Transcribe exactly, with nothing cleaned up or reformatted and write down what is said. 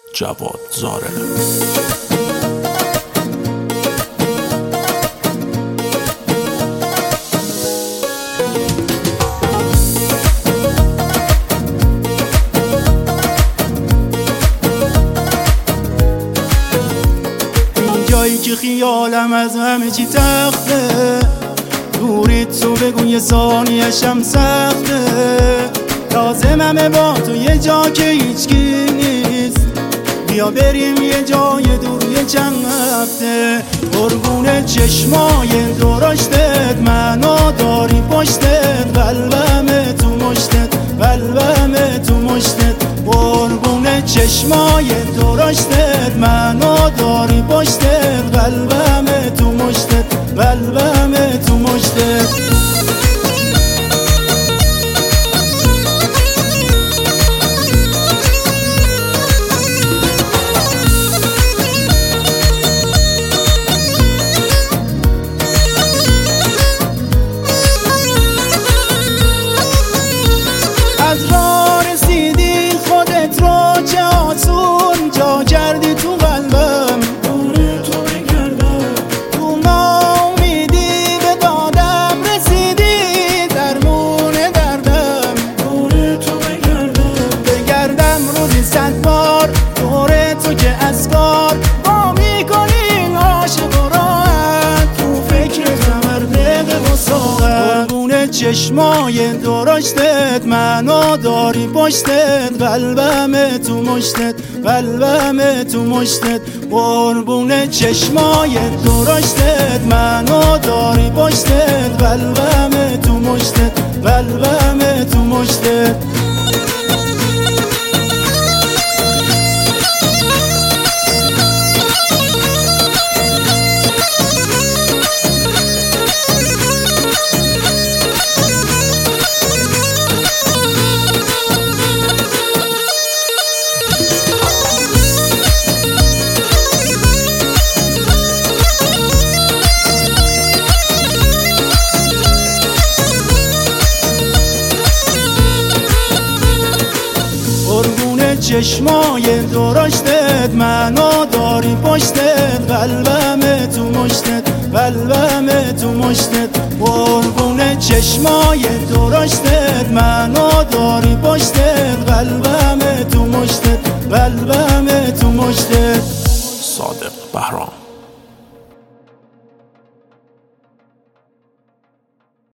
جواد زارع. جایی که خیالم از همه چی تخته، دوریت تو بگو یه ثانیه‌شم سخته. لازممه با تو یه جا که هیچکی نیست، بیا بریم یه جای دور یه چند هفته. قربون چشمای درشتت منو داری پشتت، قلبم تو مشتت قلبم تو مشتت. قربون چشمای درشتت منو داری پشتت، قلبم تو مشتت قلبم تو مشتت. از راه رسیدی خودت رو چه آسون جا کردی تو قلبم، دور تو بگردم. تو ناامیدی به دادم رسیدی، درمون دردم دور تو بگردم. بگردم روزی صد بار دور تو که از کار با میکنی عاشق و راحت، تو فکرتم هر دقیقه و ساعت. قربون چشمای درشتت منو داری پشتت، قلبم تو مشتت قلبم تو مشتت. قربون چشمای درشتت منو داری پشتت، قلبم تو مشتت قلبم تو مشتت. چشمای درشتت منو داری پشتت، قلبم تو مشتت قلبم تو مشتت. قربون چشمای درشتت منو داری پشتت، قلبم تو مشتت قلبم تو مشتت. صادق بهرام.